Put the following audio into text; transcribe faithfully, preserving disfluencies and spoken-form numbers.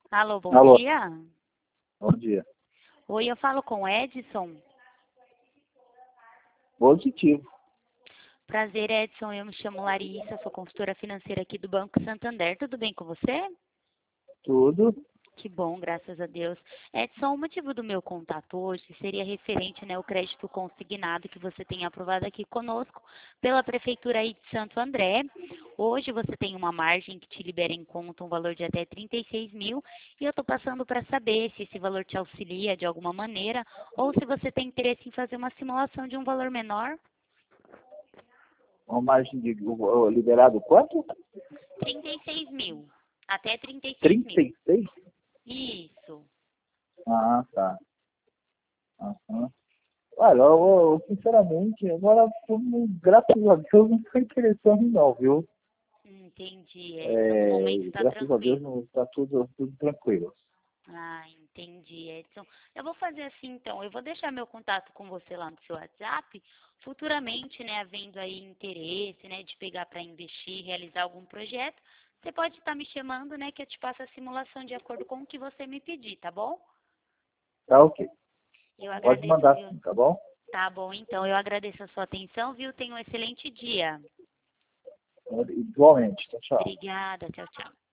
Alô, bom Alô, dia. bom dia. Oi, eu falo com o Edson. Positivo. Prazer, Edson. Eu me chamo Larissa, sou consultora financeira aqui do Banco Santander. Tudo bem com você? Tudo. Que bom, graças a Deus. Edson, o motivo do meu contato hoje seria referente, né, ao crédito consignado que você tem aprovado aqui conosco pela Prefeitura aí de Santo André. Hoje você tem uma margem que te libera em conta um valor de até trinta e seis mil e eu estou passando para saber se esse valor te auxilia de alguma maneira ou se você tem interesse em fazer uma simulação de um valor menor. Uma margem de o- liberado quanto? trinta e seis mil. Até trinta e seis trinta mil. e seis Isso. Ah, tá. Aham. Olha, eu, eu, sinceramente, agora, como, graças a Deus, não estou interessando não, viu? Entendi, Edson. No momento É, está graças a Deus tranquilo. está tudo, tudo tranquilo. Ah, entendi, Edson. Eu vou fazer assim, então. Eu vou deixar meu contato com você lá no seu WhatsApp. Futuramente, né, havendo aí interesse, né, de pegar para investir, realizar algum projeto, você pode estar me chamando, né, que eu te passo a simulação de acordo com o que você me pedir, tá bom? Tá ok. Eu Pode agradeço, mandar viu? sim, tá bom? Tá bom, então. Eu agradeço a sua atenção, viu? Tenha um excelente dia. Igualmente. Tchau, tchau. Obrigada. Tchau, tchau.